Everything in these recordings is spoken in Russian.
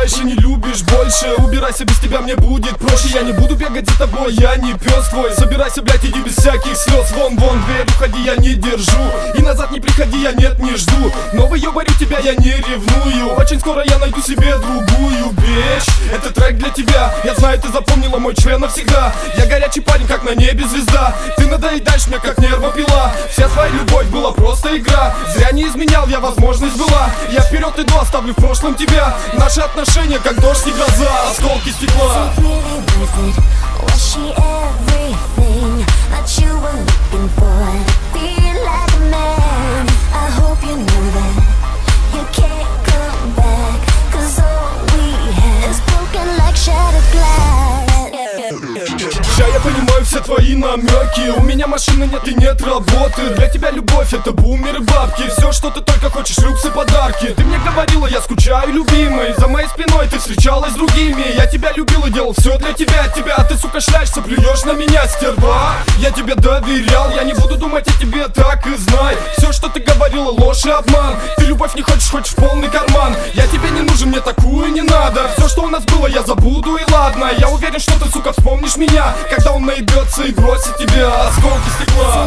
забываешь и не любишь больше. Убирайся, без тебя мне будет проще. Я не буду бегать за тобой, я не пес твой. Собирайся, блядь, иди без всяких слез. Вон, дверь, уходи, я не держу. И назад не приходи, я нет, не жду. Новый ёбарю тебя, я не ревную. Очень скоро я найду себе другую вещь. Это трек для тебя. Я знаю, ты запомнила мой член навсегда. Я горячий парень, как на небе звезда. Ты надоедаешь мне, как нервопила. Вся твоя любовь была просто игра. Зря не изменял, я возможность была. Я вперед иду, оставлю в прошлом тебя. Наши отношения, как дождь и гроза, осколки стекла. Ща я понимаю все твои намеки. У меня машины нет и нет работы. Для тебя любовь это бумер и бабки. Все, что ты только хочешь, люкс и подарки. Ты мне говорила, я скучаю, любимый. За моей спиной ты встречалась с другими. Я тебя любил и делал все для тебя. А ты, сука, шляешься, плюешь на меня, стерва. Я тебе доверял, я не буду думать о тебе, так и знай. Все, что ты говорила, ложь и обман. Ты любовь не хочешь, хочешь полный карман. Я тебе не нужен, мне такую не надо. Все, что у нас было, я забуду и ладно. Я уверен, что ты, сука, вспомнишь меня, когда он наебется и бросит тебя осколки стекла.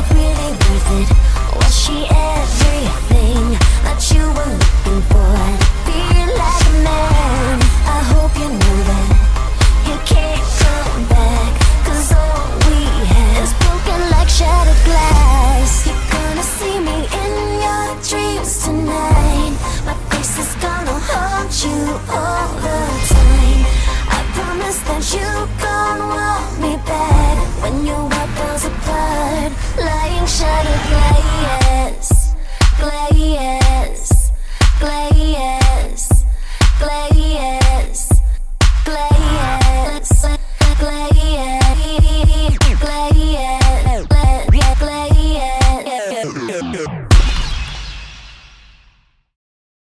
When your world falls apart, lying shattered glass.